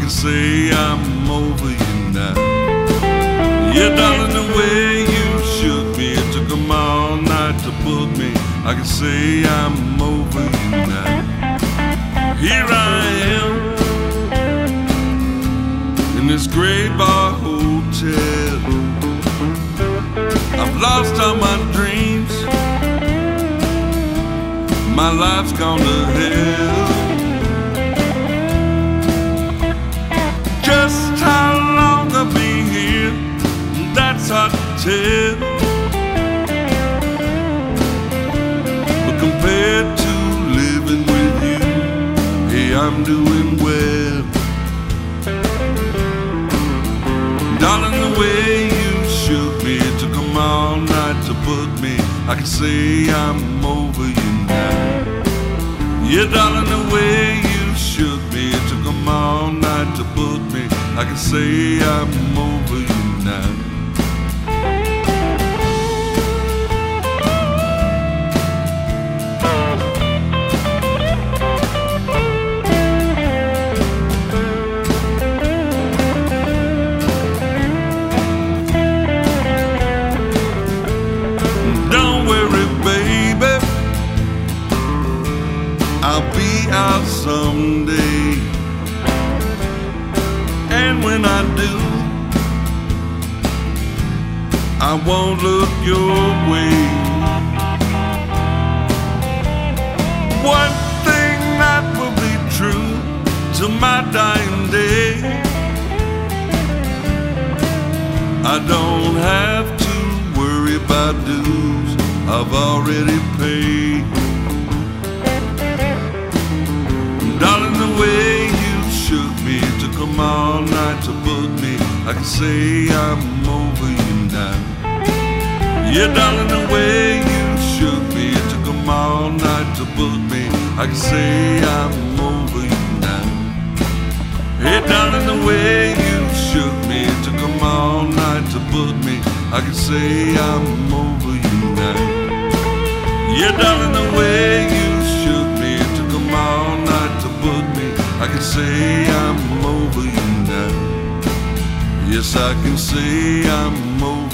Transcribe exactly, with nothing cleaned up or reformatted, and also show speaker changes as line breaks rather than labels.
can say I'm over you now. Yeah, darling, the way you shook me, it took them all night to book me. I can say I'm over you now. Here I am in this gray bar hotel. I've lost all my dreams. My life's gone to hell. Just how long I'll be here, that's hard to tell. But compared to living with you, hey, I'm doing well. Darling, the way you shook me, it took them all night to book me. I can say I'm over you now. Yeah, darling, the way you shook me, it took them all night to book me. I can say I'm over you now. Don't worry, baby, I'll be out someday. And when I do, I won't look your way. One thing that will be true to my dying day, I don't have to worry about dues I've already paid. Darling, the way you shook me, it took them all night to book me. I can say I'm over you now. Yeah, darling, the way you shook me, it took them all night to book me. I can say I'm over you now. Hey, darling, the way you shook me, it took them all night to book me. I can say I'm over you now. Yeah, darling, the way you shook me, it took them all night to book me. I can say I'm over you now. Yes, I can say I'm over